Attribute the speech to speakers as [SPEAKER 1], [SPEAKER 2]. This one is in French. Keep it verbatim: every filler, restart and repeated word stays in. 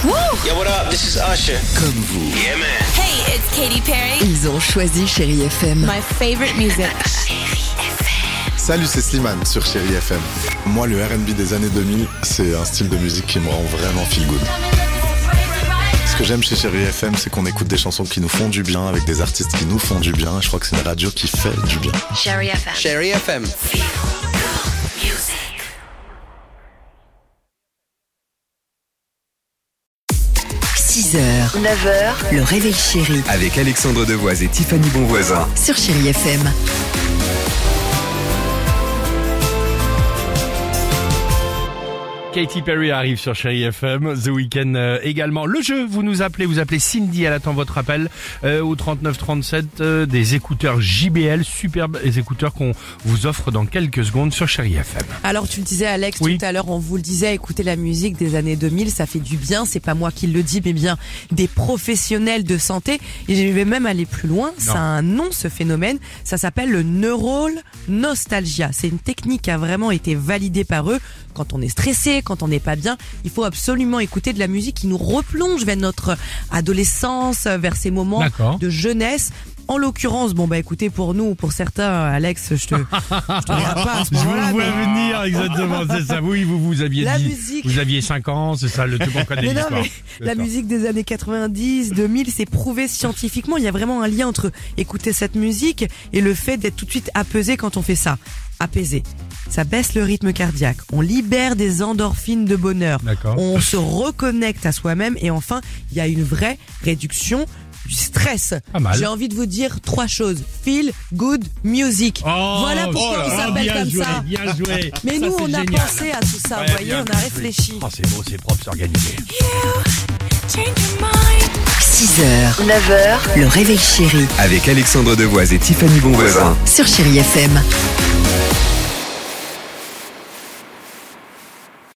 [SPEAKER 1] Yo, what up? This is Usher.
[SPEAKER 2] Comme vous.
[SPEAKER 1] Yeah, man.
[SPEAKER 3] Hey, it's Katy Perry.
[SPEAKER 2] Ils ont choisi Chérie F M.
[SPEAKER 3] My favorite music.
[SPEAKER 4] Salut, c'est Slimane sur Chérie F M. Moi, le R and B des années deux mille, c'est un style de musique qui me rend vraiment feel good. Ce que j'aime chez Chérie F M, c'est qu'on écoute des chansons qui nous font du bien, avec des artistes qui nous font du bien. Je crois que c'est une radio qui fait du bien.
[SPEAKER 2] Chérie F M.
[SPEAKER 1] Chérie F M.
[SPEAKER 2] six heures, neuf heures, le réveil chéri
[SPEAKER 5] Avec Alexandre Devoise et Tiffany Bonvoisin.
[SPEAKER 2] sur Chérie F M.
[SPEAKER 6] Katy Perry arrive sur Chérie F M, The Weeknd euh, également. Le jeu, vous nous appelez, vous appelez Cindy, elle attend votre appel euh, au trente-neuf trente-sept, euh, des écouteurs J B L, superbes écouteurs qu'on vous offre dans quelques secondes sur Chérie F M.
[SPEAKER 7] Alors tu le disais Alex
[SPEAKER 6] Oui.
[SPEAKER 7] tout à l'heure, on vous le disait, écoutez la musique des années deux mille, ça fait du bien, c'est pas moi qui le dis mais bien des professionnels de santé, et je vais même aller plus loin, ça a un nom ce phénomène, ça s'appelle le neural nostalgia. C'est une technique qui a vraiment été validée par eux. Quand on est stressé, quand on n'est pas bien, il faut absolument écouter de la musique qui nous replonge vers notre adolescence, vers ces moments
[SPEAKER 6] D'accord.
[SPEAKER 7] de jeunesse. En l'occurrence, bon bah écoutez, pour nous, pour certains, Alex, je te, je te dirai pas à ce
[SPEAKER 6] Je
[SPEAKER 7] moment-là,
[SPEAKER 6] vous vois
[SPEAKER 7] mais-
[SPEAKER 6] venir, exactement, c'est ça. Oui, vous, vous aviez
[SPEAKER 7] La
[SPEAKER 6] dit,
[SPEAKER 7] musique.
[SPEAKER 6] vous aviez cinq ans, c'est ça, le truc qu'on connaît
[SPEAKER 7] Mais non,
[SPEAKER 6] l'histoire.
[SPEAKER 7] mais
[SPEAKER 6] C'est
[SPEAKER 7] la
[SPEAKER 6] ça.
[SPEAKER 7] musique des années quatre-vingt-dix, deux mille, c'est prouvé scientifiquement. Il y a vraiment un lien entre écouter cette musique et le fait d'être tout de suite apaisé quand on fait ça. Apaisé. Ça baisse le rythme cardiaque. On libère des endorphines de bonheur.
[SPEAKER 6] D'accord.
[SPEAKER 7] On se reconnecte à soi-même et enfin, il y a une vraie réduction du stress.
[SPEAKER 6] Pas mal.
[SPEAKER 7] J'ai envie de vous dire trois choses. Feel good music.
[SPEAKER 6] Oh,
[SPEAKER 7] voilà pourquoi
[SPEAKER 6] oh là
[SPEAKER 7] on
[SPEAKER 6] là,
[SPEAKER 7] s'appelle
[SPEAKER 6] bien
[SPEAKER 7] comme
[SPEAKER 6] joué,
[SPEAKER 7] ça.
[SPEAKER 6] Bien joué.
[SPEAKER 7] Mais
[SPEAKER 6] Ça,
[SPEAKER 7] nous,
[SPEAKER 6] c'est
[SPEAKER 7] on a
[SPEAKER 6] génial.
[SPEAKER 7] pensé à tout ça,
[SPEAKER 6] Ouais,
[SPEAKER 7] vous voyez,
[SPEAKER 6] bien
[SPEAKER 7] on a
[SPEAKER 6] compris.
[SPEAKER 7] réfléchi.
[SPEAKER 6] Oh, c'est beau, c'est propre, c'est organisé.
[SPEAKER 3] Change your mind.
[SPEAKER 2] six heures, neuf heures, le réveil chéri
[SPEAKER 5] Avec Alexandre Devoise et Tiffany Bonvoisin.
[SPEAKER 2] sur Chérie F M.